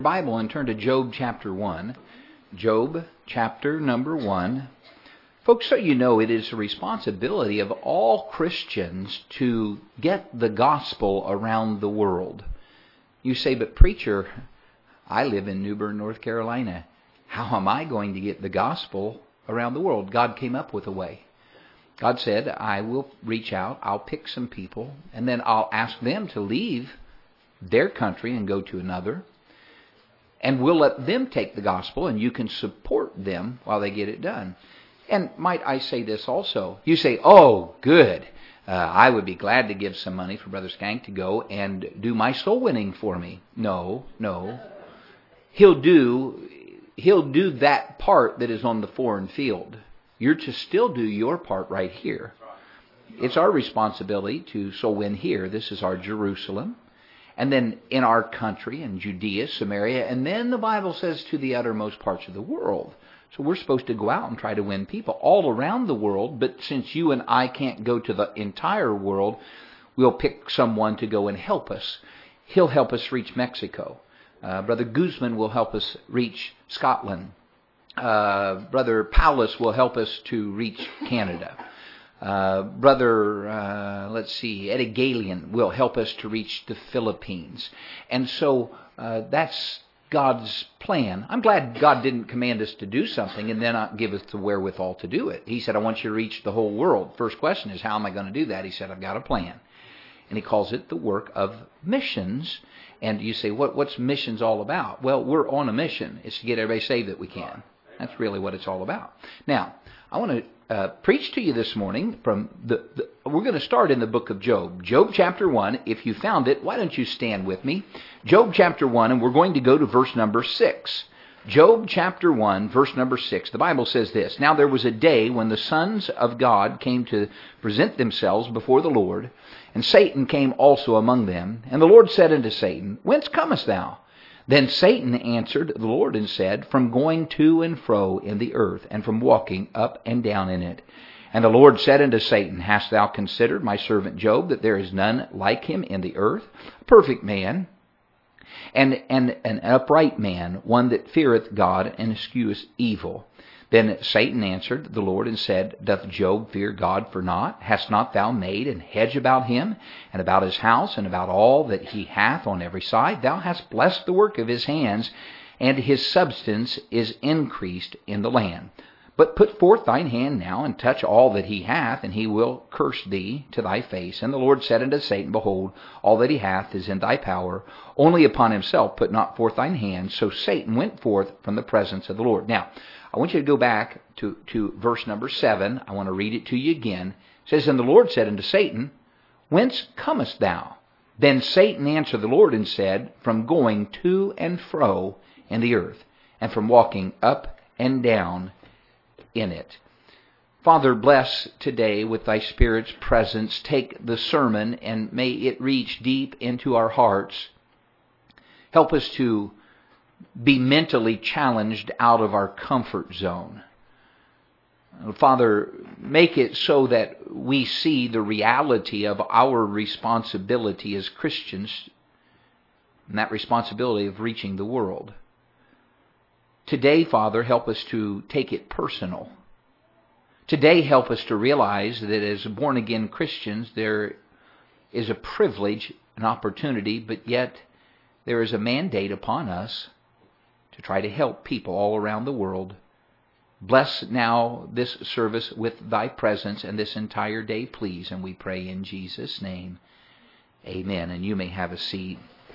Bible and turn to Job chapter 1. Job chapter number 1. Folks, so you know, it is the responsibility of all Christians to get the gospel around the world. You say, but preacher, I live in New Bern, North Carolina. How am I going to get the gospel around the world? God came up with a way. God said, I will reach out, I'll pick some people, and then I'll ask them to leave their country and go to another. And we'll let them take the gospel, and you can support them while they get it done. And might I say this also? You say, oh, good. I would be glad to give some money for Brother Skank to go and do my soul winning for me. No. He'll do that part that is on the foreign field. You're to still do your part right here. It's our responsibility to soul win here. This is our Jerusalem. And then in our country, in Judea, Samaria, and then the Bible says to the uttermost parts of the world. So we're supposed to go out and try to win people all around the world, but since you and I can't go to the entire world, we'll pick someone to go and help us. He'll help us reach Mexico. Brother Guzman will help us reach Scotland. Brother Paulus will help us to reach Canada. Eddie Galian will help us to reach the Philippines. And so that's God's plan. I'm glad God didn't command us to do something and then not give us the wherewithal to do it. He said, I want you to reach the whole world. First question is, how am I going to do that? He said, I've got a plan. And he calls it the work of missions. And you say, what's missions all about? Well, we're on a mission. It's to get everybody saved that we can. That's really what it's all about. Now, I want to preach to you this morning from we're going to start in the book of Job. Job chapter 1. If you found it, why don't you stand with me? Job chapter 1, and we're going to go to verse number 6. Job chapter 1, verse number 6. The Bible says this, Now there was a day when the sons of God came to present themselves before the Lord, and Satan came also among them. And the Lord said unto Satan, Whence comest thou? Then Satan answered the Lord and said, From going to and fro in the earth, and from walking up and down in it. And the Lord said unto Satan, Hast thou considered my servant Job, that there is none like him in the earth, a perfect man, and an upright man, one that feareth God and escheweth evil? Then Satan answered the Lord and said, Doth Job fear God for naught? Hast not thou made an hedge about him, and about his house, and about all that he hath on every side? Thou hast blessed the work of his hands, and his substance is increased in the land. But put forth thine hand now, and touch all that he hath, and he will curse thee to thy face. And the Lord said unto Satan, Behold, all that he hath is in thy power. Only upon himself put not forth thine hand. So Satan went forth from the presence of the Lord. Now, I want you to go back to verse number 7. I want to read it to you again. It says, And the Lord said unto Satan, Whence comest thou? Then Satan answered the Lord and said, From going to and fro in the earth, and from walking up and down in it. Father, bless today with thy Spirit's presence. Take the sermon and may it reach deep into our hearts. Help us to be mentally challenged out of our comfort zone. Father, make it so that we see the reality of our responsibility as Christians, and that responsibility of reaching the world. Today, Father, help us to take it personal. Today, help us to realize that as born-again Christians, there is a privilege, an opportunity, but yet there is a mandate upon us to try to help people all around the world. Bless now this service with thy presence and this entire day, please. And we pray in Jesus' name. Amen. And you may have a seat.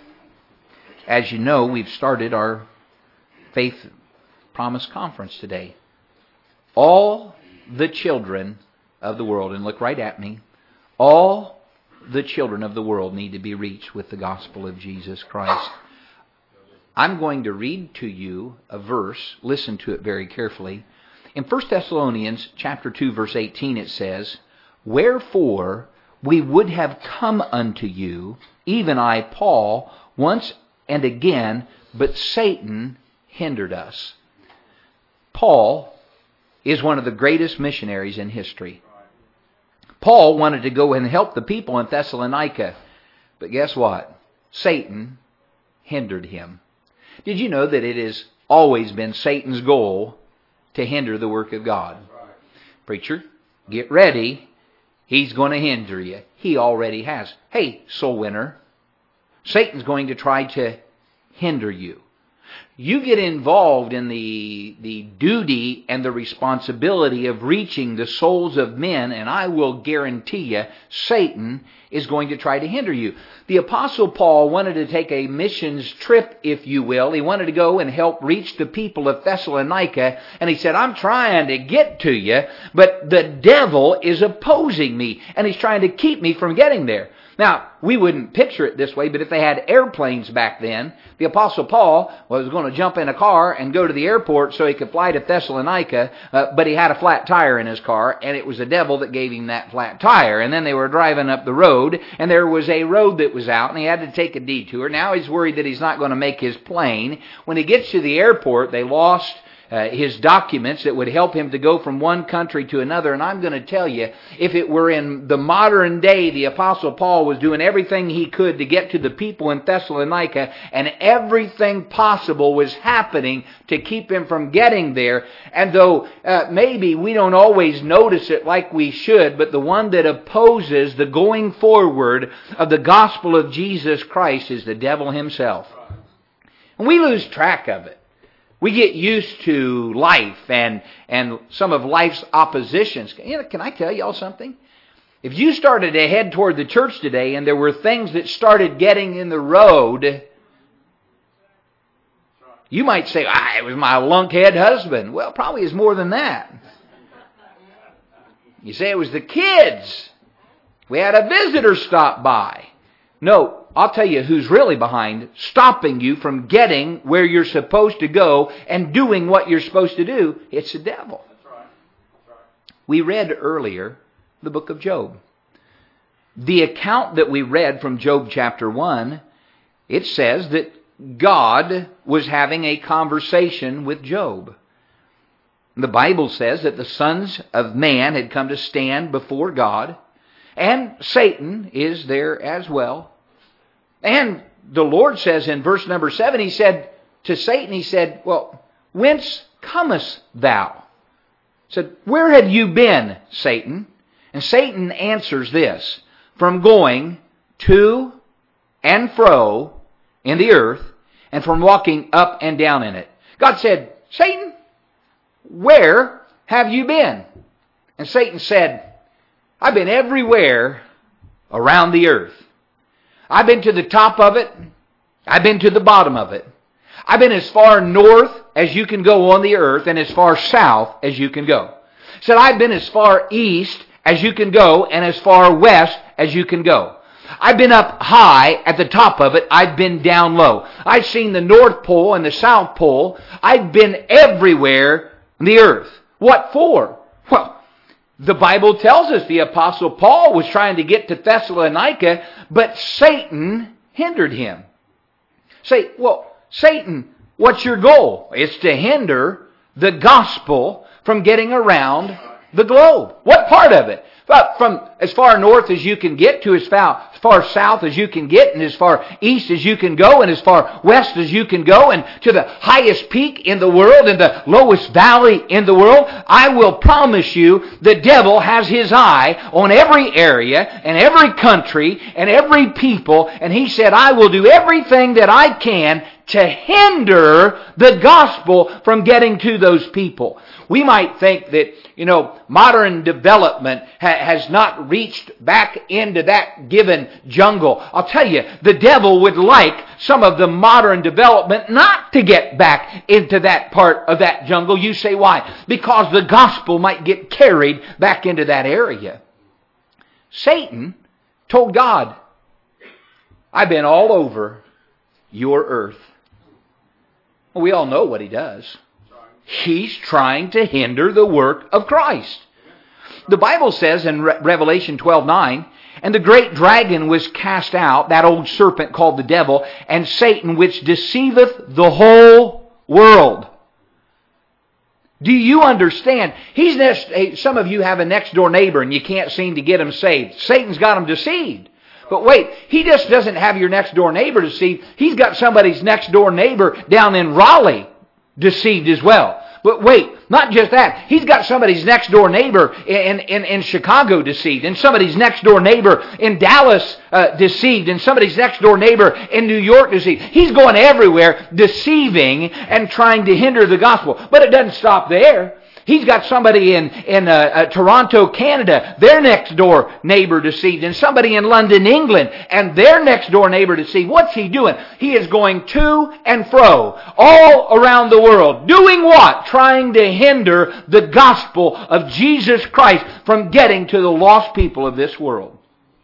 As you know, we've started our Faith Promise Conference today. All the children of the world, and look right at me, all the children of the world need to be reached with the gospel of Jesus Christ. I'm going to read to you a verse. Listen to it very carefully. In 1 Thessalonians chapter 2, verse 18, it says, Wherefore we would have come unto you, even I, Paul, once and again, but Satan hindered us. Paul is one of the greatest missionaries in history. Paul wanted to go and help the people in Thessalonica, but guess what? Satan hindered him. Did you know that it has always been Satan's goal to hinder the work of God? Preacher, get ready. He's going to hinder you. He already has. Hey, soul winner, Satan's going to try to hinder you. You get involved in the duty and the responsibility of reaching the souls of men, and I will guarantee you, Satan is going to try to hinder you. The Apostle Paul wanted to take a missions trip, if you will. He wanted to go and help reach the people of Thessalonica, and he said, I'm trying to get to you, but the devil is opposing me, and he's trying to keep me from getting there. Now, we wouldn't picture it this way, but if they had airplanes back then, the Apostle Paul was going to jump in a car and go to the airport so he could fly to Thessalonica, but he had a flat tire in his car, and it was the devil that gave him that flat tire. And then they were driving up the road, and there was a road that was out, and he had to take a detour. Now he's worried that he's not going to make his plane. When he gets to the airport, they lost his documents that would help him to go from one country to another. And I'm going to tell you, if it were in the modern day, the Apostle Paul was doing everything he could to get to the people in Thessalonica, and everything possible was happening to keep him from getting there. And though maybe we don't always notice it like we should, but the one that opposes the going forward of the gospel of Jesus Christ is the devil himself. And we lose track of it. We get used to life and some of life's oppositions. Can I tell y'all something? If you started to head toward the church today and there were things that started getting in the road, you might say, it was my lunkhead husband. Well, probably is more than that. You say it was the kids. We had a visitor stop by. No, I'll tell you who's really behind stopping you from getting where you're supposed to go and doing what you're supposed to do. It's the devil. That's right. We read earlier the book of Job. The account that we read from Job chapter 1, it says that God was having a conversation with Job. The Bible says that the sons of man had come to stand before God, and Satan is there as well. And the Lord says in verse number 7, He said to Satan, He said, well, whence comest thou? He said, where have you been, Satan? And Satan answers this, from going to and fro in the earth, and from walking up and down in it. God said, Satan, where have you been? And Satan said, I've been everywhere around the earth. I've been to the top of it. I've been to the bottom of it. I've been as far north as you can go on the earth and as far south as you can go. He said, I've been as far east as you can go and as far west as you can go. I've been up high at the top of it. I've been down low. I've seen the North Pole and the South Pole. I've been everywhere on the earth. What for? Well, the Bible tells us the Apostle Paul was trying to get to Thessalonica, but Satan hindered him. Say, well, Satan, what's your goal? It's to hinder the gospel from getting around the globe. What part of it? From as far north as you can get to as far south as you can get, and as far east as you can go, and as far west as you can go, and to the highest peak in the world and the lowest valley in the world. I will promise you the devil has his eye on every area and every country and every people, and he said, I will do everything that I can to hinder the gospel from getting to those people. We might think that, modern development has not reached back into that given jungle. I'll tell you, the devil would like some of the modern development not to get back into that part of that jungle. You say, why? Because the gospel might get carried back into that area. Satan told God, I've been all over your earth. Well, we all know what he does. He's trying to hinder the work of Christ. The Bible says in Revelation 12:9, and the great dragon was cast out, that old serpent called the devil, and Satan, which deceiveth the whole world. Do you understand? Some of you have a next door neighbor and you can't seem to get him saved. Satan's got him deceived. But wait, He just doesn't have your next door neighbor deceived. He's got somebody's next door neighbor down in Raleigh deceived as well. But wait, not just that. He's got somebody's next door neighbor in Chicago deceived, and somebody's next door neighbor in Dallas deceived, and somebody's next door neighbor in New York deceived. He's going everywhere deceiving and trying to hinder the gospel. But it doesn't stop there. He's got somebody in Toronto, Canada, their next door neighbor deceived, and somebody in London, England, and their next door neighbor deceived. What's he doing? He is going to and fro all around the world. Doing what? Trying to hinder the gospel of Jesus Christ from getting to the lost people of this world.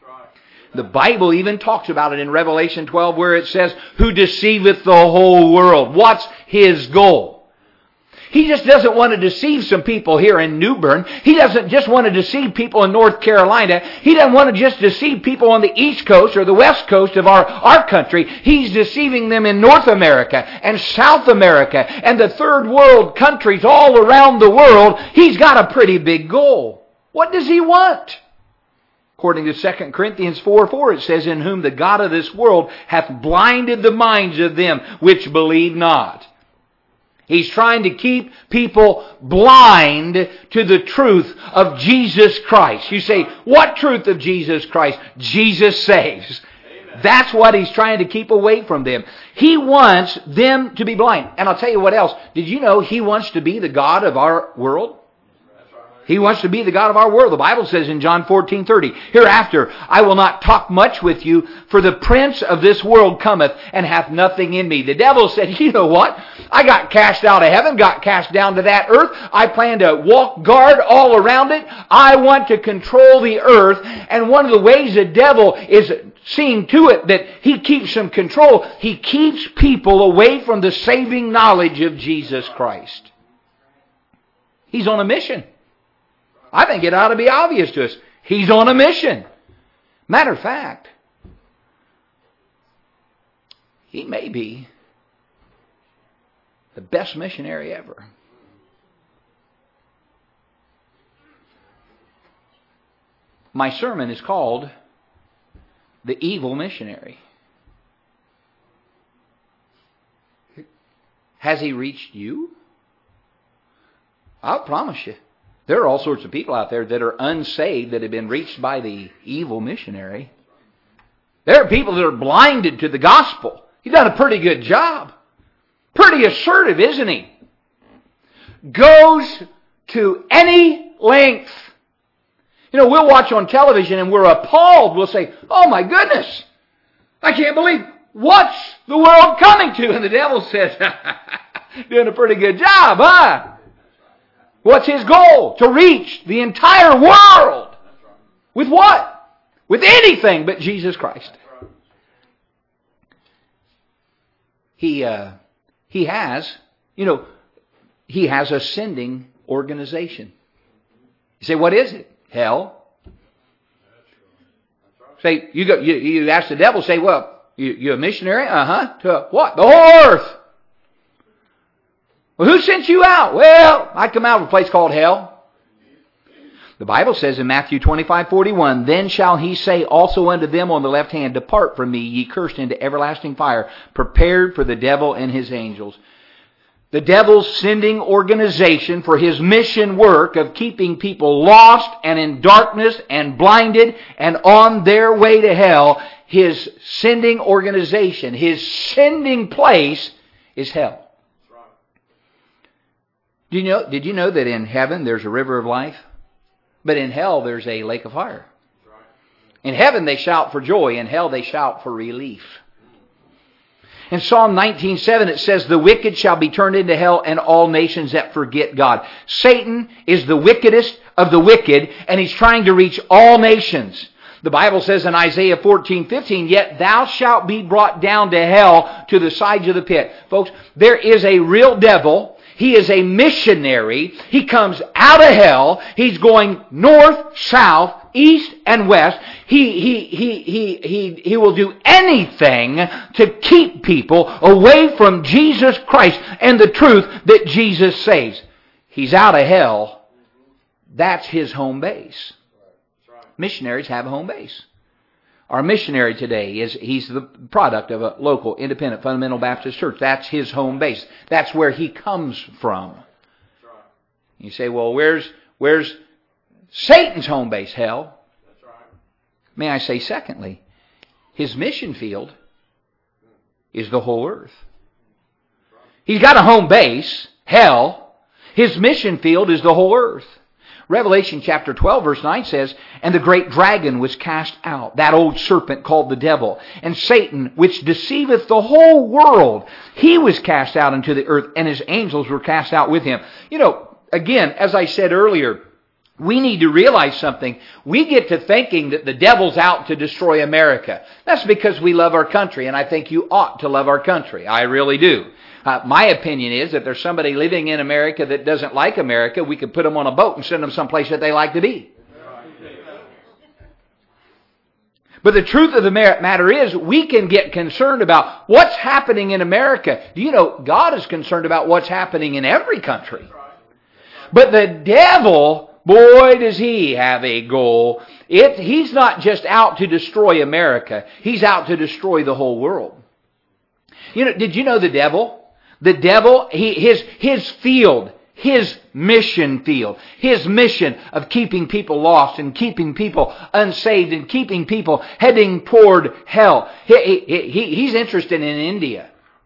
The Bible even talks about it in Revelation 12 where it says, "Who deceiveth the whole world?" What's his goal? He just doesn't want to deceive some people here in New Bern. He doesn't just want to deceive people in North Carolina. He doesn't want to just deceive people on the East Coast or the West Coast of our country. He's deceiving them in North America and South America and the third world countries all around the world. He's got a pretty big goal. What does he want? According to 2 Corinthians 4:4, it says, "In whom the God of this world hath blinded the minds of them which believe not." He's trying to keep people blind to the truth of Jesus Christ. You say, what truth of Jesus Christ? Jesus saves. Amen. That's what he's trying to keep away from them. He wants them to be blind. And I'll tell you what else. Did you know he wants to be the God of our world? He wants to be the God of our world. The Bible says in John 14:30, "Hereafter I will not talk much with you, for the prince of this world cometh, and hath nothing in me." The devil said, you know what? I got cast out of heaven, got cast down to that earth. I plan to walk guard all around it. I want to control the earth. And one of the ways the devil is seeing to it that he keeps some control, he keeps people away from the saving knowledge of Jesus Christ. He's on a mission. I think it ought to be obvious to us. He's on a mission. Matter of fact, he may be the best missionary ever. My sermon is called "The Evil Missionary." Has he reached you? I'll promise you. There are all sorts of people out there that are unsaved that have been reached by the evil missionary. There are people that are blinded to the gospel. He's done a pretty good job. Pretty assertive, isn't he? Goes to any length. You know, we'll watch on television and we're appalled. We'll say, "Oh my goodness, I can't believe what's the world coming to?" And the devil says, "Doing a pretty good job, huh?" What's his goal? To reach the entire world. With what? With anything but Jesus Christ. He has a sending organization. You say, what is it? Hell. Say, you ask the devil, say, well, you a missionary? To what? The whole earth. Well, who sent you out? Well, I come out of a place called hell. The Bible says in Matthew 25:41, "Then shall he say also unto them on the left hand, Depart from me, ye cursed, into everlasting fire, prepared for the devil and his angels." The devil's sending organization for his mission work of keeping people lost and in darkness and blinded and on their way to hell, his sending organization, his sending place is hell. Did you know that in heaven there's a river of life? But in hell there's a lake of fire. In heaven they shout for joy. In hell they shout for relief. In Psalm 19:7 it says, "The wicked shall be turned into hell, and all nations that forget God." Satan is the wickedest of the wicked, and he's trying to reach all nations. The Bible says in Isaiah 14:15, "Yet thou shalt be brought down to hell, to the sides of the pit." Folks, there is a real devil. He is a missionary. He comes out of hell. He's going north, south, east, and west. He will do anything to keep people away from Jesus Christ and the truth that Jesus saves. He's out of hell. That's his home base. Missionaries have a home base. Our missionary today, he's the product of a local independent fundamental Baptist church. That's his home base. That's where he comes from. You say, well, where's Satan's home base? Hell. May I say, secondly, his mission field is the whole earth. He's got a home base, hell. His mission field is the whole earth. Revelation chapter 12 verse 9 says, and the great dragon was cast out, that old serpent called the devil, and Satan, which deceiveth the whole world, he was cast out into the earth, and his angels were cast out with him. You know, again, as I said earlier, we need to realize something. We get to thinking that the devil's out to destroy America. That's because we love our country, and I think you ought to love our country. I really do. My opinion is that there's somebody living in America that doesn't like America, we could put them on a boat and send them someplace that they like to be. But the truth of the matter is, we can get concerned about what's happening in America. Do you know, God is concerned about what's happening in every country. But the devil, boy, does he have a goal. He's not just out to destroy America. He's out to destroy the whole world. You know, did you know the devil? The devil, his field, his mission field, his mission of keeping people lost and keeping people unsaved and keeping people heading toward hell. He's interested in India.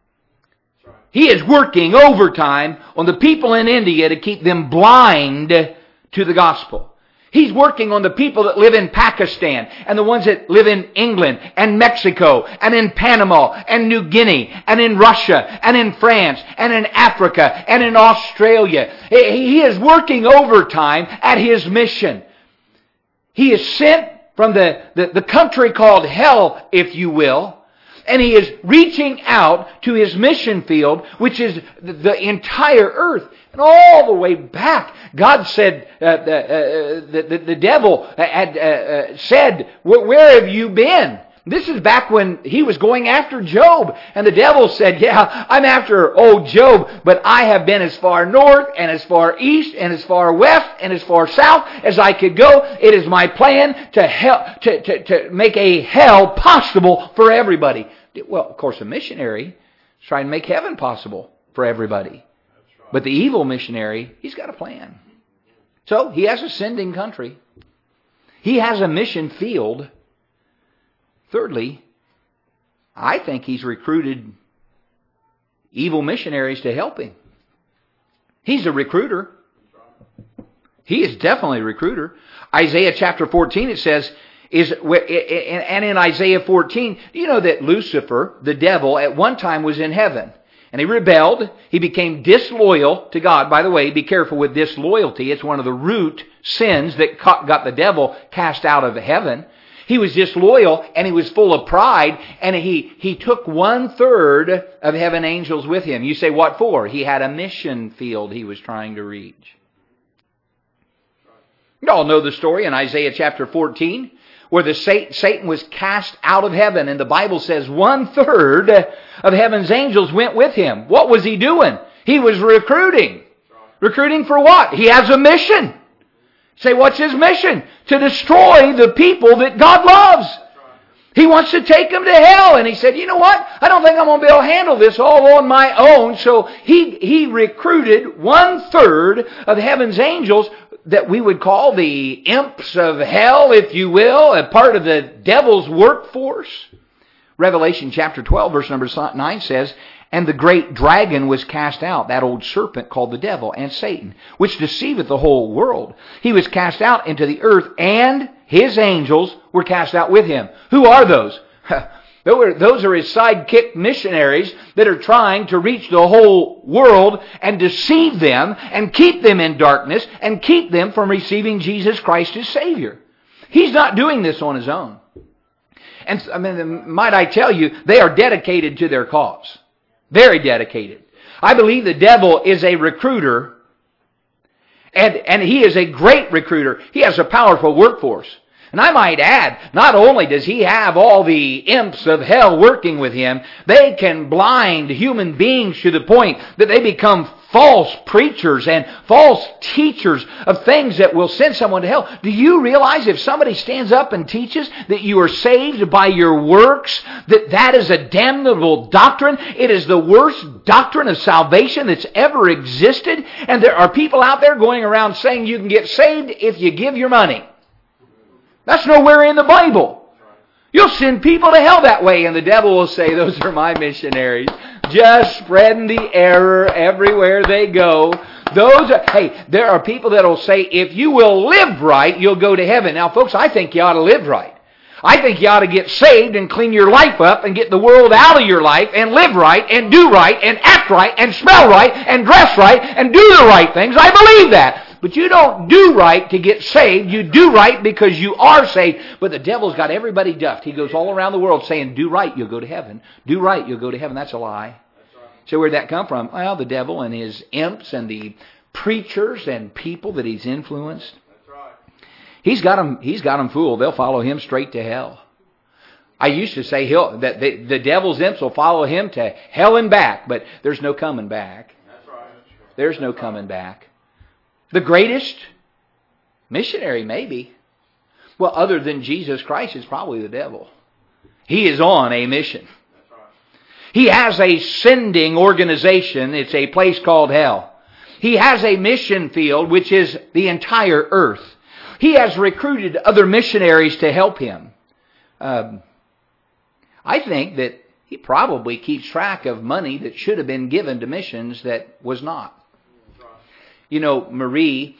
He is working overtime on the people in India to keep them blind to the gospel. He's working on the people that live in Pakistan and the ones that live in England and Mexico and in Panama and New Guinea and in Russia and in France and in Africa and in Australia. He is working overtime at his mission. He is sent from the country called hell, if you will, and he is reaching out to his mission field, which is the entire earth. And all the way back, God said, the devil had said, where have you been? This is back when he was going after Job. And the devil said, yeah, I'm after old Job, but I have been as far north and as far east and as far west and as far south as I could go. It is my plan to make a hell possible for everybody. Well, of course, a missionary is trying to make heaven possible for everybody. But the evil missionary, he's got a plan. So he has a sending country. He has a mission field. Thirdly, I think he's recruited evil missionaries to help him. He's a recruiter. He is definitely a recruiter. Isaiah chapter 14, it says, and in Isaiah 14, you know that Lucifer, the devil, at one time was in heaven. And he rebelled. He became disloyal to God. By the way, be careful with disloyalty. It's one of the root sins that got the devil cast out of heaven. He was disloyal and he was full of pride, and he took 1/3 of heaven angels with him. You say, what for? He had a mission field he was trying to reach. You all know the story in Isaiah chapter 14, where Satan was cast out of heaven, and the Bible says 1/3 of heaven's angels went with him. What was he doing? He was recruiting. Recruiting for what? He has a mission. Say, what's his mission? To destroy the people that God loves. He wants to take them to hell. And he said, you know what? I don't think I'm going to be able to handle this all on my own. So he recruited 1/3 of heaven's angels that we would call the imps of hell, if you will, a part of the devil's workforce. Revelation chapter 12, verse number 9 says, and the great dragon was cast out, that old serpent called the devil and Satan, which deceiveth the whole world. He was cast out into the earth, and his angels were cast out with him. Who are those? Those are his sidekick missionaries that are trying to reach the whole world and deceive them and keep them in darkness and keep them from receiving Jesus Christ as Savior. He's not doing this on his own. And I mean, might I tell you, they are dedicated to their cause. Very dedicated. I believe the devil is a recruiter, and he is a great recruiter. He has a powerful workforce. And I might add, not only does he have all the imps of hell working with him, they can blind human beings to the point that they become false preachers and false teachers of things that will send someone to hell. Do you realize if somebody stands up and teaches that you are saved by your works, that is a damnable doctrine? It is the worst doctrine of salvation that's ever existed. And there are people out there going around saying you can get saved if you give your money. That's nowhere in the Bible. You'll send people to hell that way, and the devil will say, those are my missionaries, just spreading the error everywhere they go. There are people that will say, if you will live right, you'll go to heaven. Now, folks, I think you ought to live right. I think you ought to get saved and clean your life up and get the world out of your life and live right and do right and act right and smell right and dress right and do the right things. I believe that. But you don't do right to get saved. You do right because you are saved. But the devil's got everybody duffed. He goes all around the world saying, do right, you'll go to heaven. Do right, you'll go to heaven. That's a lie. So where'd that come from? Well, the devil and his imps and the preachers and people that he's influenced. He's got them fooled. They'll follow him straight to hell. I used to say that the devil's imps will follow him to hell and back, but there's no coming back. There's no coming back. The greatest missionary, maybe. Well, other than Jesus Christ, is probably the devil. He is on a mission. He has a sending organization. It's a place called hell. He has a mission field, which is the entire earth. He has recruited other missionaries to help him. I think that he probably keeps track of money that should have been given to missions that was not. You know, Marie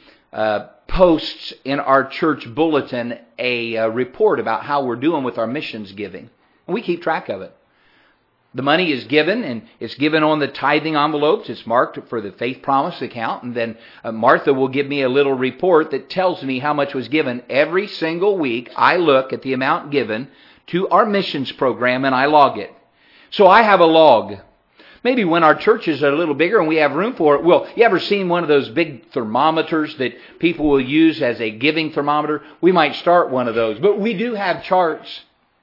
posts in our church bulletin a report about how we're doing with our missions giving. And we keep track of it. The money is given, and it's given on the tithing envelopes. It's marked for the Faith Promise account. And then Martha will give me a little report that tells me how much was given. Every single week, I look at the amount given to our missions program, and I log it. So I have a log. Maybe when our churches are a little bigger and we have room for it. Well, you ever seen one of those big thermometers that people will use as a giving thermometer? We might start one of those. But we do have charts.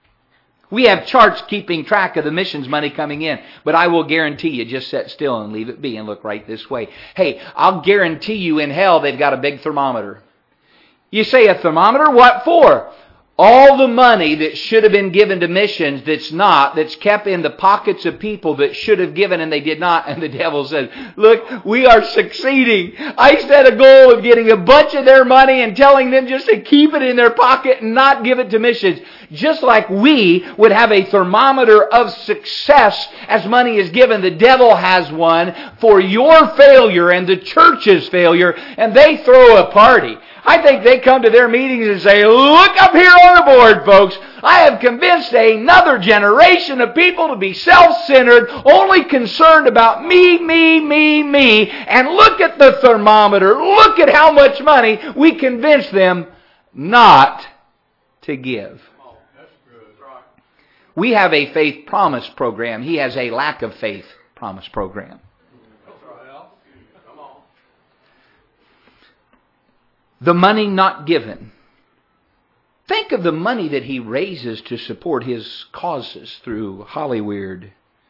We have charts keeping track of the missions money coming in. But I will guarantee you, just sit still and leave it be and look right this way. Hey, I'll guarantee you in hell they've got a big thermometer. You say, a thermometer? What for? All the money that should have been given to missions that's kept in the pockets of people that should have given and they did not. And the devil says, look, we are succeeding. I set a goal of getting a bunch of their money and telling them just to keep it in their pocket and not give it to missions. Just like we would have a thermometer of success as money is given, the devil has one for your failure and the church's failure, and they throw a party. I think they come to their meetings and say, look up here on the board, folks. I have convinced another generation of people to be self-centered, only concerned about me. And look at the thermometer. Look at how much money we convinced them not to give. We have a faith promise program. He has a lack of faith promise program. The money not given. Think of the money that he raises to support his causes through Hollyweird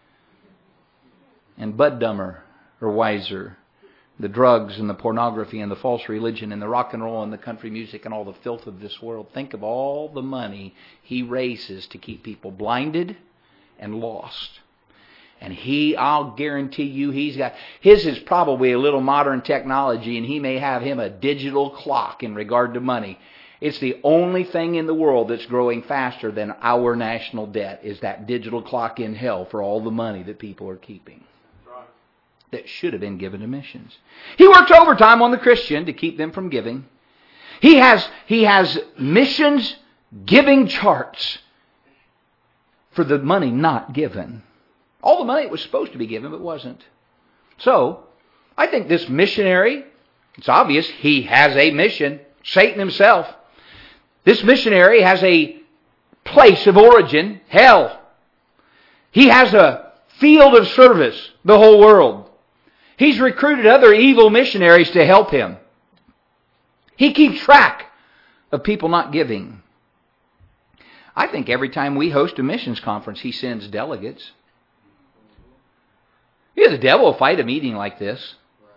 and Bud Dummer or Wiser, the drugs and the pornography and the false religion and the rock and roll and the country music and all the filth of this world. Think of all the money he raises to keep people blinded and lost. And I'll guarantee you, his is probably a little modern technology, and he may have him a digital clock in regard to money. It's the only thing in the world that's growing faster than our national debt is that digital clock in hell for all the money that people are keeping. That should have been given to missions. He works overtime on the Christian to keep them from giving. He has missions giving charts for the money not given. All the money that was supposed to be given, but wasn't. So, I think this missionary, it's obvious he has a mission. Satan himself. This missionary has a place of origin, hell. He has a field of service, the whole world. He's recruited other evil missionaries to help him. He keeps track of people not giving. I think every time we host a missions conference, he sends delegates. Yeah, the devil will fight a meeting like this.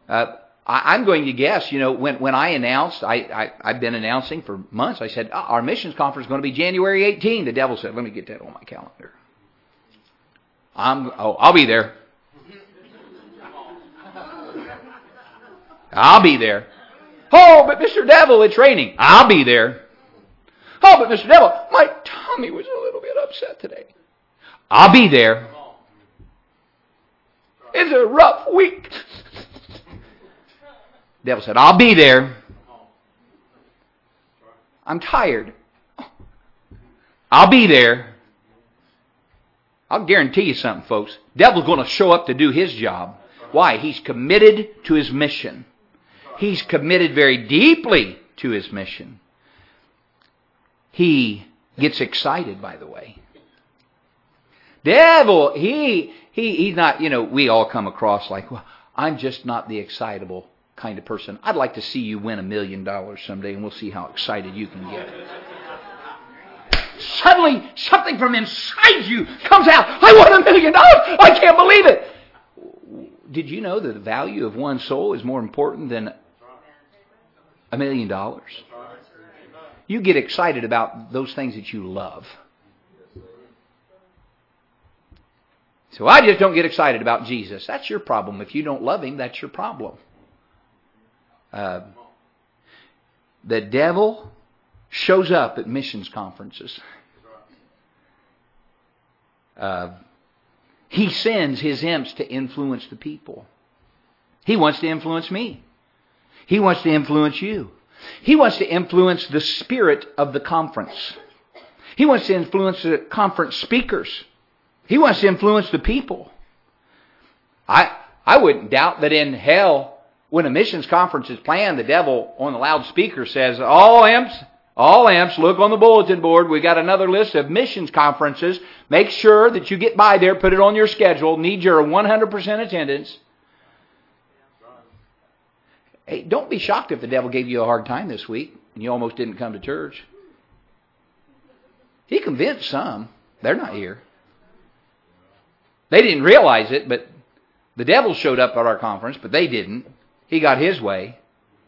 I'm going to guess, when I announced, I've been announcing for months, I said, our missions conference is going to be January 18. The devil said, let me get that on my calendar. I'll be there. I'll be there. Oh, but Mr. Devil, it's raining. I'll be there. Oh, but Mr. Devil, my tummy was a little bit upset today. I'll be there. It's a rough week. The devil said, I'll be there. I'm tired. I'll be there. I'll guarantee you something, folks. The devil's going to show up to do his job. Why? He's committed to his mission. He's committed very deeply to his mission. He gets excited, by the way. Devil, he's not, we all come across like, well, I'm just not the excitable kind of person. I'd like to see you win $1 million someday, and we'll see how excited you can get. Suddenly, something from inside you comes out. I won $1 million. I can't believe it. Did you know that the value of one soul is more important than $1 million? You get excited about those things that you love. So I just don't get excited about Jesus. That's your problem. If you don't love Him, that's your problem. The devil shows up at missions conferences. He sends his imps to influence the people. He wants to influence me. He wants to influence you. He wants to influence the spirit of the conference. He wants to influence the conference speakers. He wants to influence the people. I wouldn't doubt that in hell, when a missions conference is planned, the devil on the loudspeaker says, all imps, look on the bulletin board. We got another list of missions conferences. Make sure that you get by there. Put it on your schedule. Need your 100% attendance. Hey, don't be shocked if the devil gave you a hard time this week and you almost didn't come to church. He convinced some. They're not here. They didn't realize it, but the devil showed up at our conference, but they didn't. He got his way.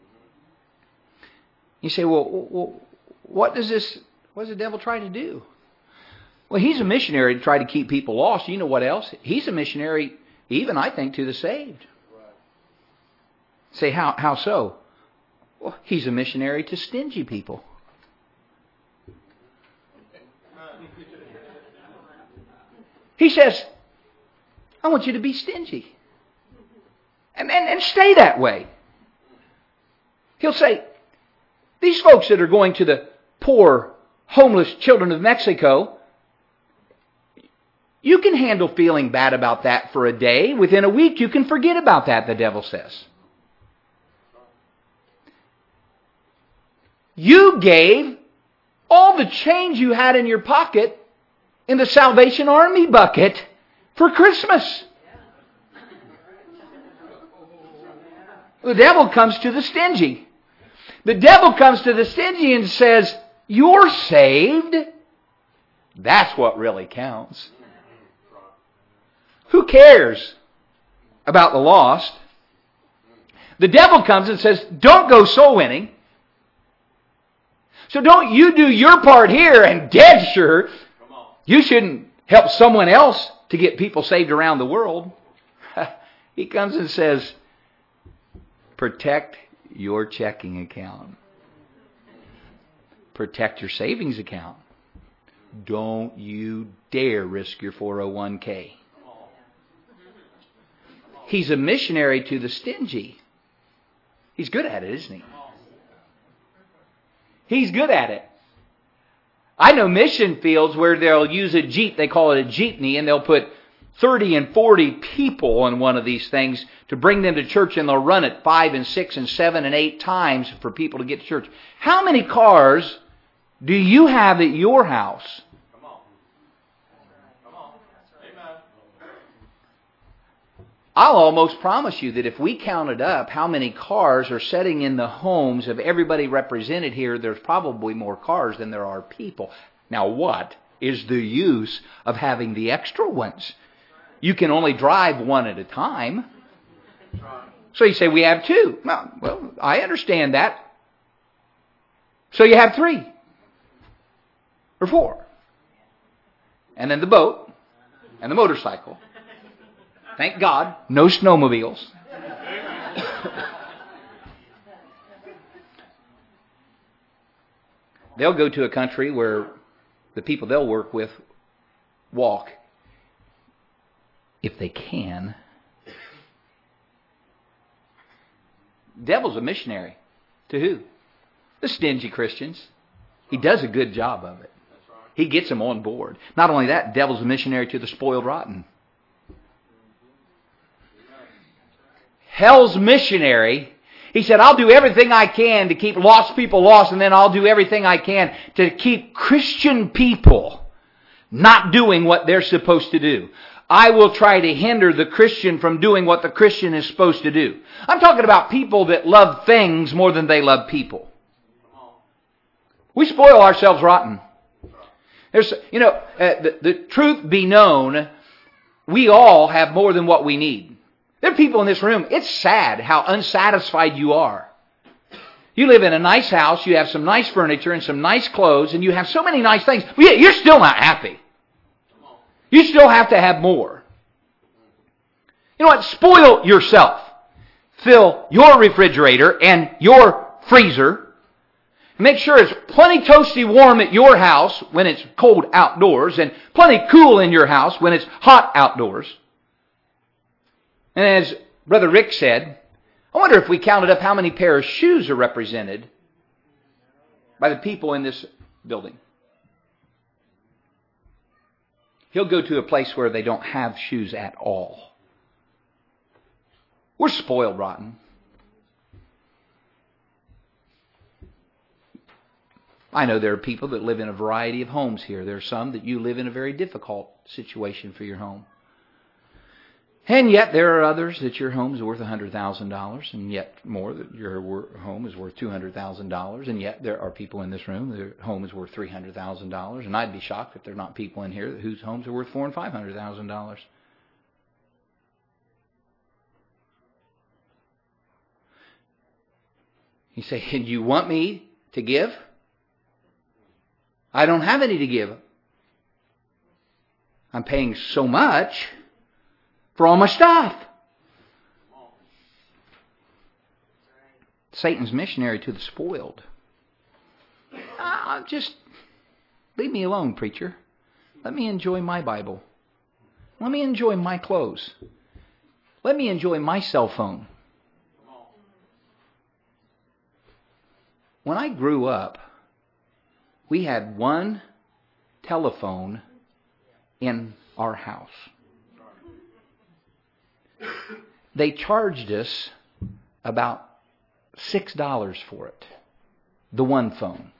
You say, well, what does the devil try to do? Well, he's a missionary to try to keep people lost. You know what else? He's a missionary, even, I think, to the saved. Say, how so? Well, he's a missionary to stingy people. He says, I want you to be stingy. And stay that way. He'll say, these folks that are going to the poor, homeless children of Mexico, you can handle feeling bad about that for a day. Within a week, you can forget about that, the devil says. You gave all the change you had in your pocket in the Salvation Army bucket for Christmas. The devil comes to the stingy. The devil comes to the stingy and says, you're saved. That's what really counts. Who cares about the lost? The devil comes and says, don't go soul winning. So don't you do your part here and dead sure you shouldn't help someone else to get people saved around the world. He comes and says, protect your checking account. Protect your savings account. Don't you dare risk your 401k. He's a missionary to the stingy. He's good at it, isn't he? He's good at it. I know mission fields where they'll use a jeep, they call it a jeepney, and they'll put 30 and 40 people on one of these things to bring them to church, and they'll run it 5 and 6 and 7 and 8 times for people to get to church. How many cars do you have at your house? Come on. Amen. I'll almost promise you that if we counted up how many cars are sitting in the homes of everybody represented here, there's probably more cars than there are people. Now, what is the use of having the extra ones? You can only drive one at a time. So you say, we have 2. Well, I understand that. So you have 3. Or 4. And then the boat. And the motorcycle. Thank God, no snowmobiles. They'll go to a country where the people they'll work with walk, if they can. Devil's a missionary. To who? The stingy Christians. He does a good job of it. He gets them on board. Not only that, devil's a missionary to the spoiled rotten. Hell's missionary. He said, I'll do everything I can to keep lost people lost, and then I'll do everything I can to keep Christian people not doing what they're supposed to do. I will try to hinder the Christian from doing what the Christian is supposed to do. I'm talking about people that love things more than they love people. We spoil ourselves rotten. There's, the truth be known, we all have more than what we need. There are people in this room, it's sad how unsatisfied you are. You live in a nice house, you have some nice furniture and some nice clothes, and you have so many nice things, but you're still not happy. You still have to have more. You know what? Spoil yourself. Fill your refrigerator and your freezer. Make sure it's plenty toasty warm at your house when it's cold outdoors, and plenty cool in your house when it's hot outdoors. And as Brother Rick said, I wonder if we counted up how many pair of shoes are represented by the people in this building. He'll go to a place where they don't have shoes at all. We're spoiled rotten. I know there are people that live in a variety of homes here. There are some that you live in a very difficult situation for your home. And yet there are others that your home is worth $100,000, and yet more that your home is worth $200,000, and yet there are people in this room their home is worth $300,000, and I'd be shocked if there are not people in here whose homes are worth $400,000 and $500,000. You say, and you want me to give? I don't have any to give. I'm paying so much for all my stuff. Satan's missionary to the spoiled. Just leave me alone, preacher. Let me enjoy my Bible. Let me enjoy my clothes. Let me enjoy my cell phone. When I grew up, we had one telephone in our house. They charged us about $6 for it. The one phone.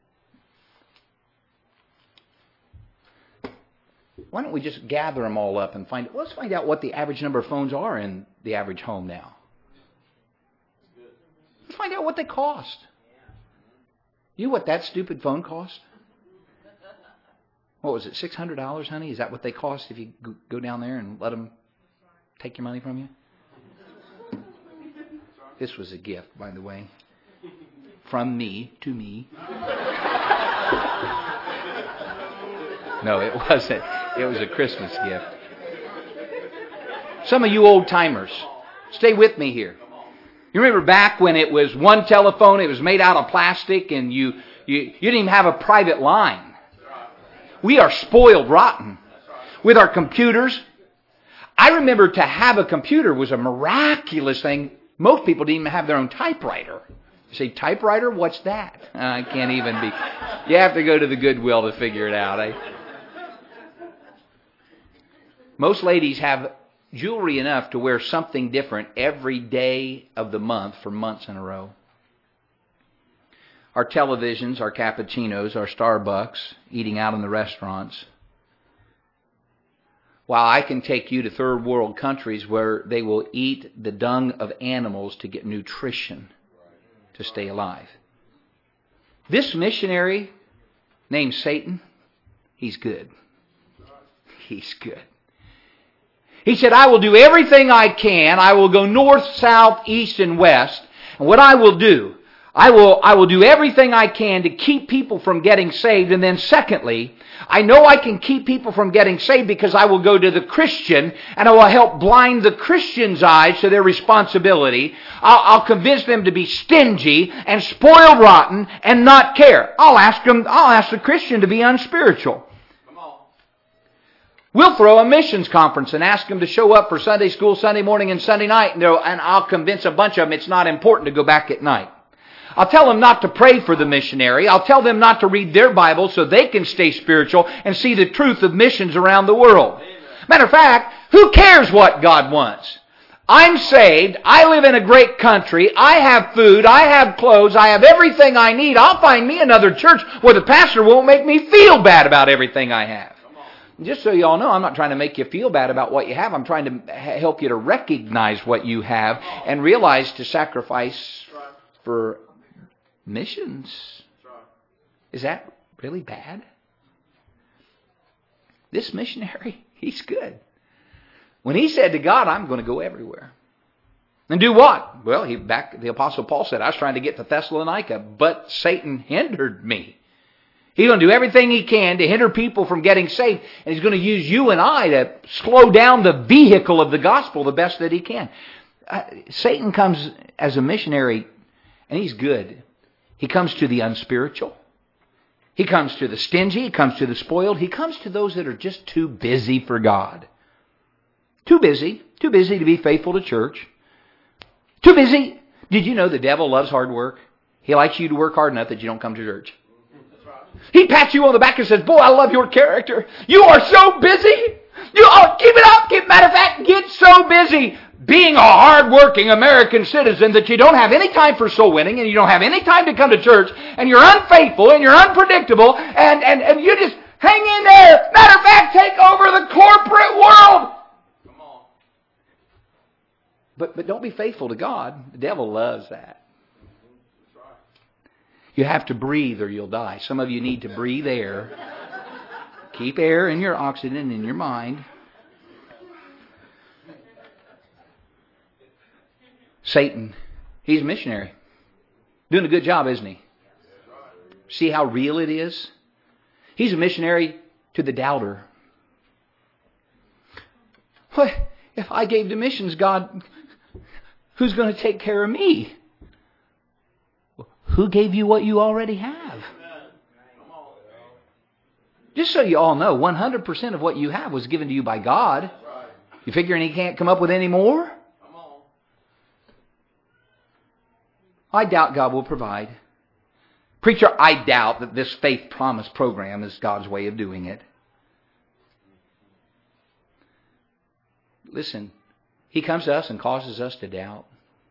Why don't we just gather them all up and let's find out what the average number of phones are in the average home now. Let's find out what they cost. You know what that stupid phone cost? What was it, $600, honey? Is that what they cost if you go down there and let them take your money from you? This was a gift, by the way. From me to me. No, it wasn't. It was a Christmas gift. Some of you old timers, stay with me here. You remember back when it was one telephone, it was made out of plastic, and you didn't even have a private line. We are spoiled rotten with our computers. I remember to have a computer was a miraculous thing. Most people didn't even have their own typewriter. You say, typewriter? What's that? I can't even be. You have to go to the Goodwill to figure it out. Eh? Most ladies have jewelry enough to wear something different every day of the month for months in a row. Our televisions, our cappuccinos, our Starbucks, eating out in the restaurants. While I can take you to third world countries where they will eat the dung of animals to get nutrition to stay alive. This missionary named Satan, he's good. He's good. He said, I will do everything I can. I will go north, south, east, and west. And what I will do, I will do everything I can to keep people from getting saved. And then secondly, I know I can keep people from getting saved because I will go to the Christian and I will help blind the Christian's eyes to their responsibility. I'll convince them to be stingy and spoiled rotten and not care. I'll ask the Christian to be unspiritual. We'll throw a missions conference and ask them to show up for Sunday school, Sunday morning, and Sunday night, and I'll convince a bunch of them it's not important to go back at night. I'll tell them not to pray for the missionary. I'll tell them not to read their Bible so they can stay spiritual and see the truth of missions around the world. Matter of fact, who cares what God wants? I'm saved. I live in a great country. I have food. I have clothes. I have everything I need. I'll find me another church where the pastor won't make me feel bad about everything I have. Just so you all know, I'm not trying to make you feel bad about what you have. I'm trying to help you to recognize what you have and realize to sacrifice for missions. Is that really bad? This missionary, he's good. When he said to God, I'm going to go everywhere. And do what? Well, the Apostle Paul said, I was trying to get to Thessalonica, but Satan hindered me. He's going to do everything he can to hinder people from getting saved. And he's going to use you and I to slow down the vehicle of the gospel the best that he can. Satan comes as a missionary, and he's good. He comes to the unspiritual. He comes to the stingy. He comes to the spoiled. He comes to those that are just too busy for God. Too busy. Too busy to be faithful to church. Too busy. Did you know the devil loves hard work? He likes you to work hard enough that you don't come to church. He pats you on the back and says, boy, I love your character. You are so busy. Keep it up. Matter of fact, get so busy being a hard-working American citizen that you don't have any time for soul winning and you don't have any time to come to church and you're unfaithful and you're unpredictable and you just hang in there. Matter of fact, take over the corporate world. Come on. But don't be faithful to God. The devil loves that. You have to breathe or you'll die. Some of you need to breathe air. Keep air in your oxygen in your mind. Satan, he's a missionary. Doing a good job, isn't he? See how real it is? He's a missionary to the doubter. What? If I gave to missions, God, who's going to take care of me? Who gave you what you already have? Just so you all know, 100% of what you have was given to you by God. You figuring He can't come up with any more? I doubt God will provide. Preacher, I doubt that this faith promise program is God's way of doing it. Listen, He comes to us and causes us to doubt.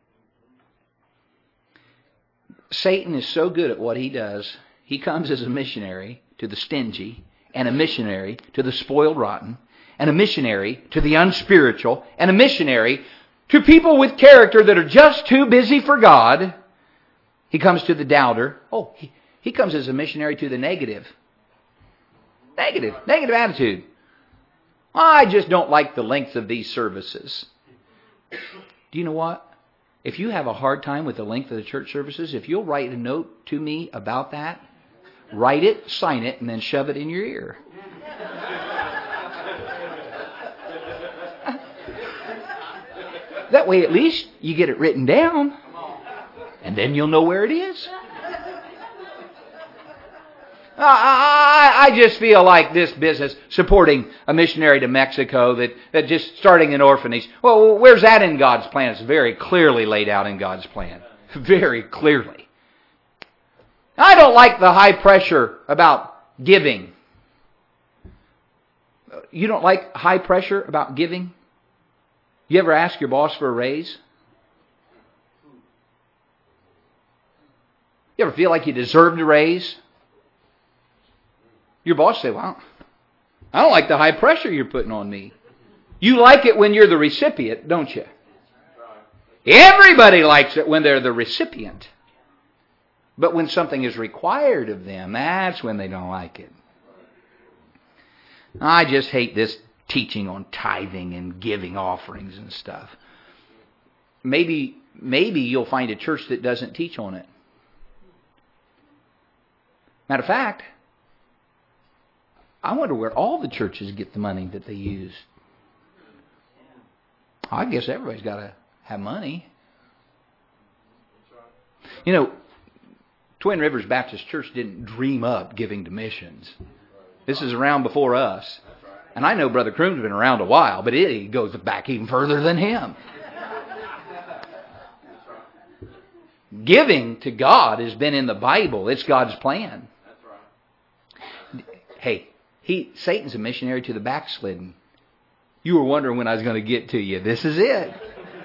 Satan is so good at what he does. He comes as a missionary to the stingy, and a missionary to the spoiled rotten, and a missionary to the unspiritual, and a missionary to people with character that are just too busy for God. He comes to the doubter. Oh, he comes as a missionary to the negative. Negative attitude. I just don't like the length of these services. Do you know what? If you have a hard time with the length of the church services, if you'll write a note to me about that, write it, sign it, and then shove it in your ear. That way at least you get it written down, and then you'll know where it is. I just feel like this business, supporting a missionary to Mexico that just starting an orphanage. Well, where's that in God's plan? It's very clearly laid out in God's plan. Very clearly. I don't like the high pressure about giving. You don't like high pressure about giving? You ever ask your boss for a raise? You ever feel like you deserved a raise? Your boss say, well, I don't like the high pressure you're putting on me. You like it when you're the recipient, don't you? Everybody likes it when they're the recipient. But when something is required of them, that's when they don't like it. I just hate this teaching on tithing and giving offerings and stuff. Maybe you'll find a church that doesn't teach on it. Matter of fact, I wonder where all the churches get the money that they use. I guess everybody's got to have money. You know, Twin Rivers Baptist Church didn't dream up giving to missions. This is around before us. And I know Brother Croom's been around a while, but it goes back even further than him. Giving to God has been in the Bible. It's God's plan. Hey, Satan's a missionary to the backslidden. You were wondering when I was going to get to you. This is it.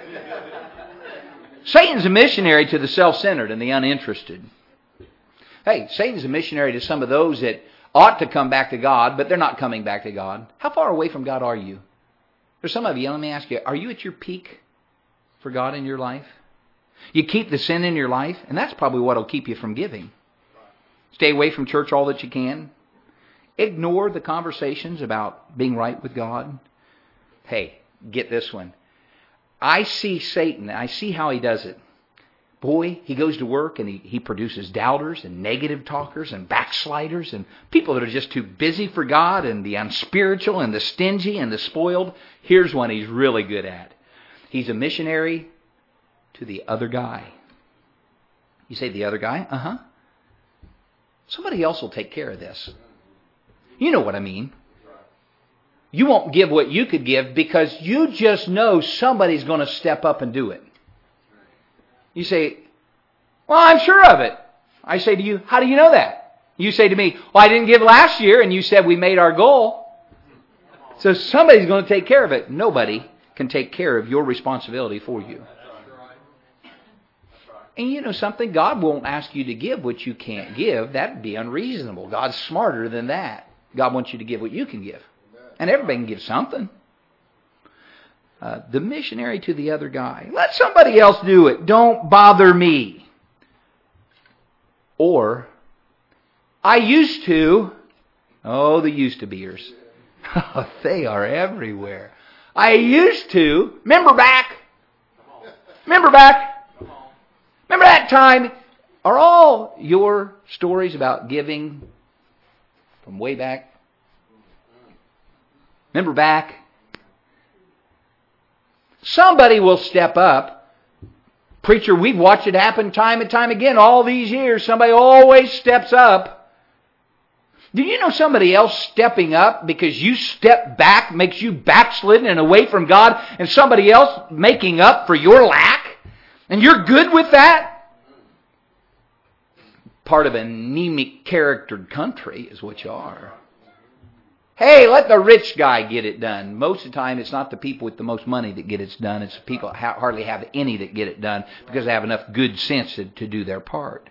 Satan's a missionary to the self-centered and the uninterested. Hey, Satan's a missionary to some of those that ought to come back to God, but they're not coming back to God. How far away from God are you? There's some of you, let me ask you, are you at your peak for God in your life? You keep the sin in your life, and that's probably what will keep you from giving. Stay away from church all that you can. Ignore the conversations about being right with God. Hey, get this one. I see Satan. I see how he does it. Boy, he goes to work and he produces doubters and negative talkers and backsliders and people that are just too busy for God and the unspiritual and the stingy and the spoiled. Here's one he's really good at. He's a missionary to the other guy. You say the other guy? Uh-huh. Somebody else will take care of this. You know what I mean. You won't give what you could give because you just know somebody's going to step up and do it. You say, well, I'm sure of it. I say to you, how do you know that? You say to me, well, I didn't give last year and you said we made our goal. So somebody's going to take care of it. Nobody can take care of your responsibility for you. And you know something? God won't ask you to give what you can't give. That would be unreasonable. God's smarter than that. God wants you to give what you can give. And everybody can give something. The missionary to the other guy. Let somebody else do it. Don't bother me. Or, I used to. Oh, the used to beers. They are everywhere. I used to. Remember back? Remember that time? Are all your stories about giving from way back? Remember back? Somebody will step up. Preacher, we've watched it happen time and time again all these years. Somebody always steps up. Do you know somebody else stepping up because you step back makes you backslidden and away from God, and somebody else making up for your lack? And you're good with that? Part of an anemic charactered country is what you are. Hey, let the rich guy get it done. Most of the time, it's not the people with the most money that get it done. It's the people that hardly have any that get it done because they have enough good sense to do their part.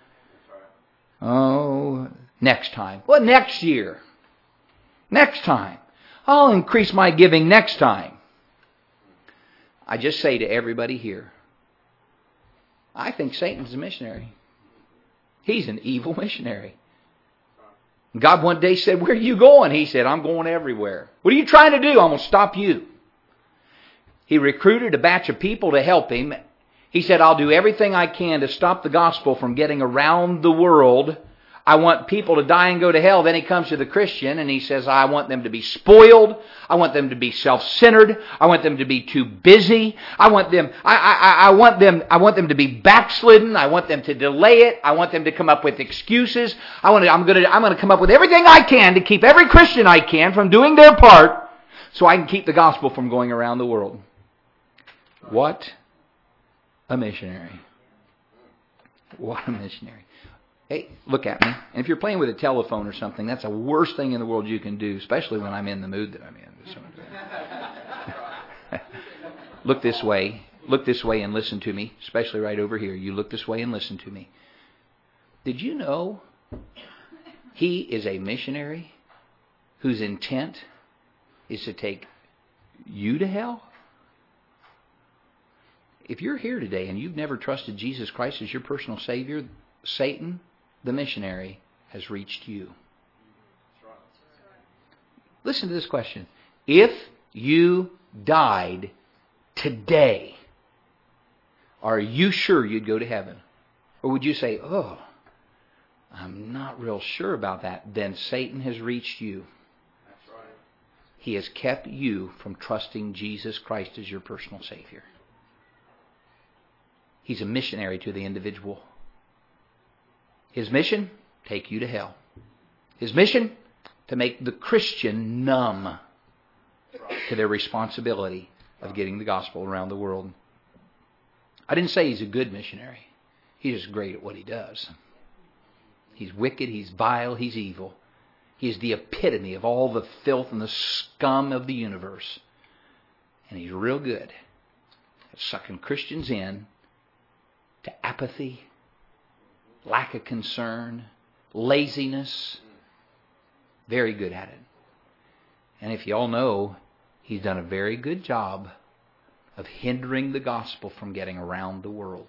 Oh, next time. Well, next year. Next time. I'll increase my giving next time. I just say to everybody here, I think Satan's a missionary. He's an evil missionary. God one day said, where are you going? He said, I'm going everywhere. What are you trying to do? I'm going to stop you. He recruited a batch of people to help him. He said, I'll do everything I can to stop the gospel from getting around the world. I want people to die and go to hell. Then he comes to the Christian and he says, I want them to be spoiled. I want them to be self-centered. I want them to be too busy. I want them to be backslidden. I want them to delay it. I want them to come up with excuses. I'm going to come up with everything I can to keep every Christian I can from doing their part so I can keep the gospel from going around the world. What a missionary. What a missionary. Hey, look at me. And if you're playing with a telephone or something, that's the worst thing in the world you can do, especially when I'm in the mood that I'm in. Look this way. Look this way and listen to me, especially right over here. You look this way and listen to me. Did you know he is a missionary whose intent is to take you to hell? If you're here today and you've never trusted Jesus Christ as your personal Savior, Satan, the missionary, has reached you. Listen to this question. If you died today, are you sure you'd go to heaven? Or would you say, oh, I'm not real sure about that? Then Satan has reached you. That's right. He has kept you from trusting Jesus Christ as your personal Savior. He's a missionary to the individual. His mission, take you to hell. His mission, to make the Christian numb to their responsibility of getting the gospel around the world. I didn't say he's a good missionary. He's just great at what he does. He's wicked, he's vile, he's evil. He is the epitome of all the filth and the scum of the universe. And he's real good at sucking Christians in to apathy, lack of concern, laziness. Very good at it. And if you all know, he's done a very good job of hindering the gospel from getting around the world.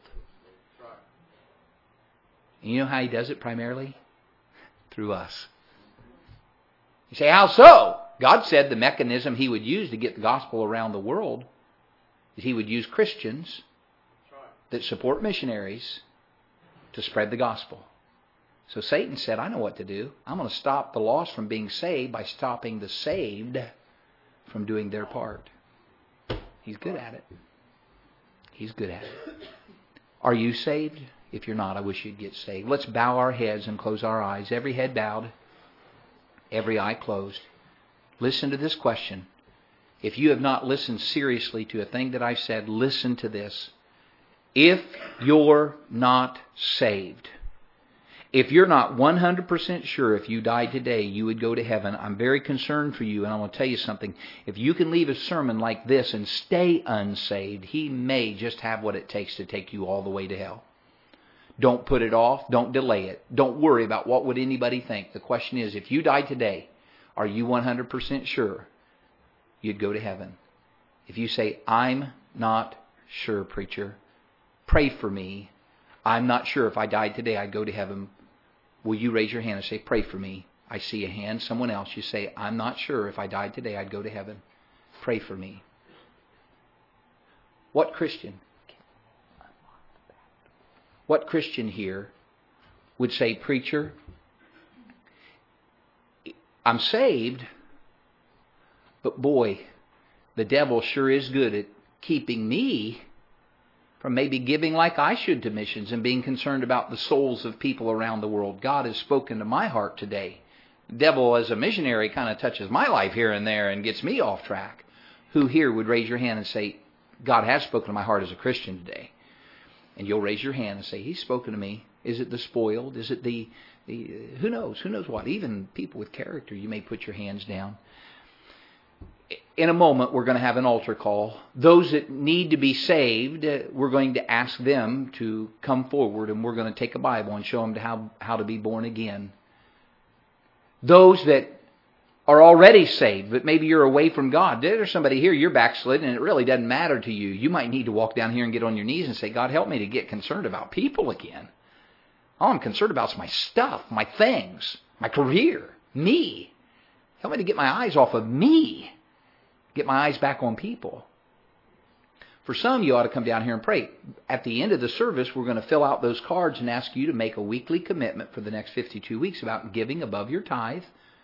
And you know how he does it primarily? Through us. You say, how so? God said the mechanism he would use to get the gospel around the world is he would use Christians that support missionaries to spread the gospel. So Satan said, I know what to do. I'm going to stop the lost from being saved by stopping the saved from doing their part. He's good at it. He's good at it. Are you saved? If you're not, I wish you'd get saved. Let's bow our heads and close our eyes. Every head bowed, every eye closed. Listen to this question. If you have not listened seriously to a thing that I've said, listen to this. If you're not saved, if you're not 100% sure if you died today you would go to heaven, I'm very concerned for you, and I want to tell you something. If you can leave a sermon like this and stay unsaved, he may just have what it takes to take you all the way to hell. Don't put it off. Don't delay it. Don't worry about what would anybody think. The question is, if you died today, are you 100% sure you'd go to heaven? If you say, I'm not sure, preacher, pray for me. I'm not sure if I died today I'd go to heaven. Will you raise your hand and say, pray for me? I see a hand. Someone else. You say, I'm not sure if I died today I'd go to heaven. Pray for me. What Christian here would say, preacher, I'm saved, but boy, the devil sure is good at keeping me from maybe giving like I should to missions and being concerned about the souls of people around the world. God has spoken to my heart today. The devil as a missionary kind of touches my life here and there and gets me off track. Who here would raise your hand and say, God has spoken to my heart as a Christian today? And you'll raise your hand and say, he's spoken to me. Is it the spoiled? Is it the who knows? Who knows what? Even people with character, you may put your hands down. In a moment, we're going to have an altar call. Those that need to be saved, we're going to ask them to come forward, and we're going to take a Bible and show them how to be born again. Those that are already saved, but maybe you're away from God. There's somebody here, you're backslidden, and it really doesn't matter to you. You might need to walk down here and get on your knees and say, God, help me to get concerned about people again. All I'm concerned about is my stuff, my things, my career, me. Help me to get my eyes off of me. Get my eyes back on people. For some, you ought to come down here and pray. At the end of the service, we're going to fill out those cards and ask you to make a weekly commitment for the next 52 weeks about giving above your tithe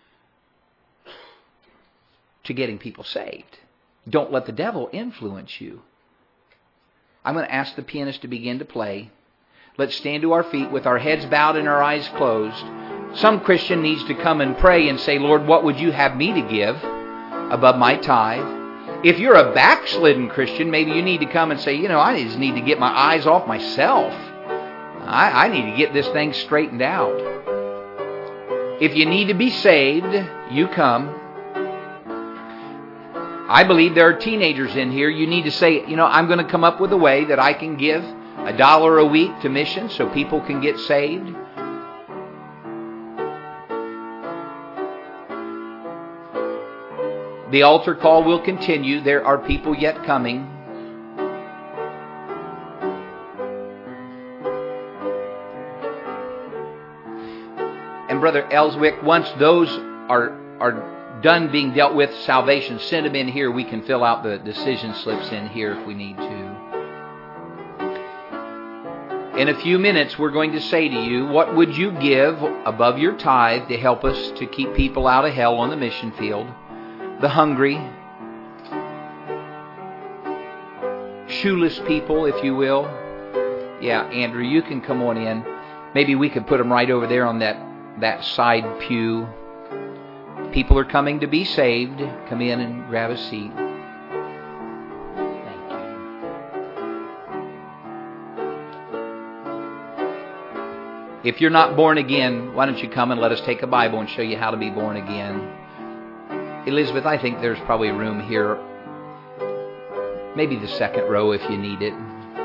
to getting people saved. Don't let the devil influence you. I'm going to ask the pianist to begin to play. Let's stand to our feet with our heads bowed and our eyes closed. Some Christian needs to come and pray and say, Lord, what would you have me to give above my tithe? If you're a backslidden Christian, maybe you need to come and say, I just need to get my eyes off myself. I need to get this thing straightened out. If you need to be saved, you come. I believe there are teenagers in here. You need to say, I'm going to come up with a way that I can give $1 a week to missions so people can get saved. The altar call will continue. There are people yet coming. And Brother Ellswick, once those are done being dealt with salvation, send them in here. We can fill out the decision slips in here if we need to. In a few minutes, we're going to say to you, what would you give above your tithe to help us to keep people out of hell on the mission field? The hungry, shoeless people, if you will. Yeah, Andrew, you can come on in. Maybe we could put them right over there on that side pew. People are coming to be saved. Come in and grab a seat. Thank you. If you're not born again, why don't you come and let us take a Bible and show you how to be born again. Elizabeth, I think there's probably room here. Maybe the second row if you need it.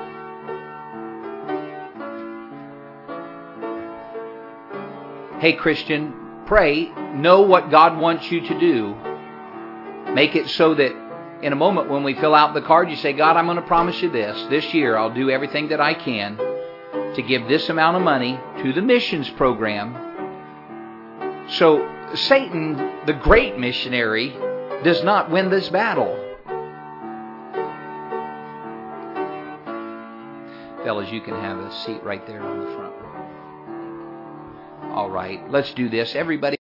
Hey, Christian, pray. Know what God wants you to do. Make it so that in a moment when we fill out the card, you say, God, I'm going to promise you this. This year I'll do everything that I can to give this amount of money to the missions program. So Satan, the great missionary, does not win this battle. Fellas, you can have a seat right there on the front row. All right, let's do this. Everybody.